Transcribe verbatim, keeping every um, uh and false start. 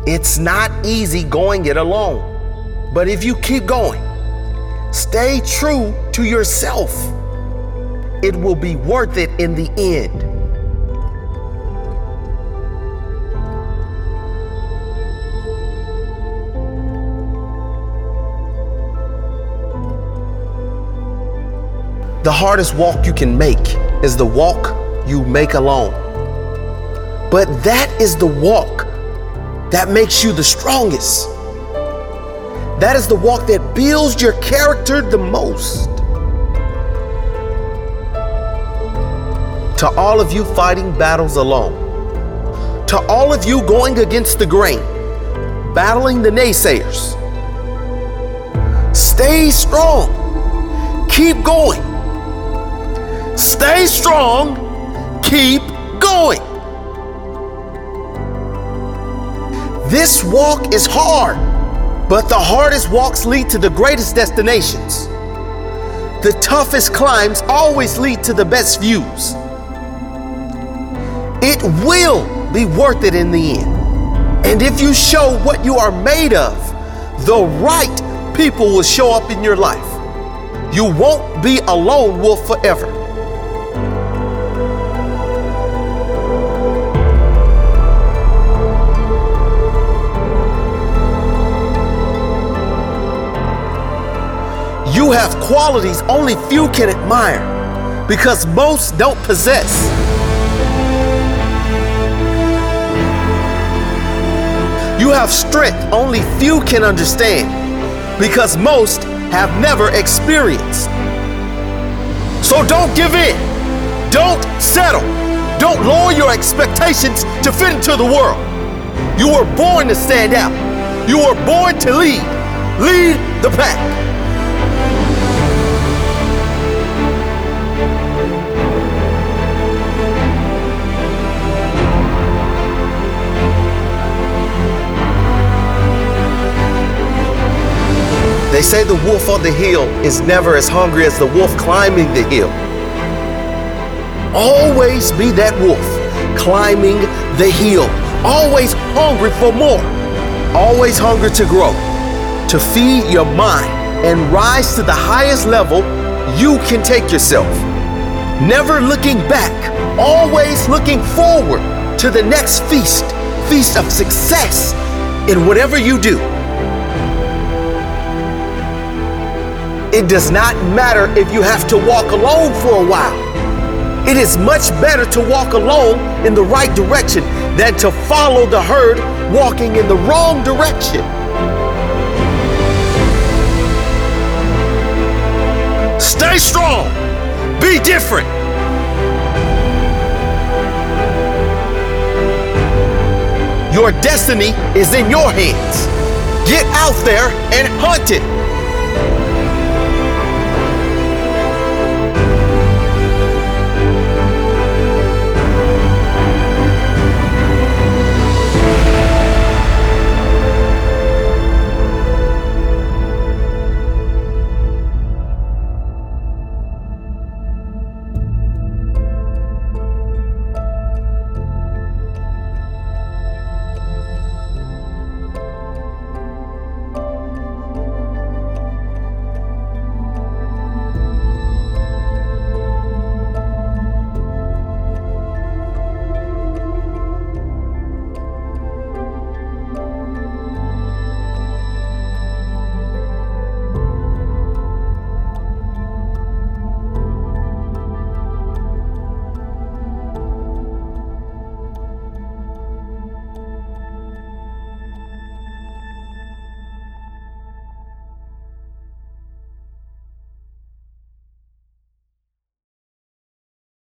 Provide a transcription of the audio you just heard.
It's not easy going it alone. But if you keep going, stay true to yourself, it will be worth it in the end. The hardest walk you can make is the walk you make alone. But that is the walk that makes you the strongest. That is the walk that builds your character the most. To all of you fighting battles alone, to all of you going against the grain, battling the naysayers, stay strong. Keep going. Stay strong. Keep going. This walk is hard, but the hardest walks lead to the greatest destinations. The toughest climbs always lead to the best views. It will be worth it in the end. And if you show what you are made of, the right people will show up in your life. You won't be a lone wolf forever. You have qualities only few can admire because most don't possess. You have strength only few can understand because most have never experienced. So don't give in. Don't settle. Don't lower your expectations to fit into the world. You were born to stand out. You were born to lead. Lead the pack. They say the wolf on the hill is never as hungry as the wolf climbing the hill. Always be that wolf climbing the hill. Always hungry for more. Always hungry to grow, to feed your mind and rise to the highest level you can take yourself. Never looking back, always looking forward to the next feast, feast of success in whatever you do. It does not matter if you have to walk alone for a while. It is much better to walk alone in the right direction than to follow the herd walking in the wrong direction. Stay strong. Be different. Your destiny is in your hands. Get out there and hunt it.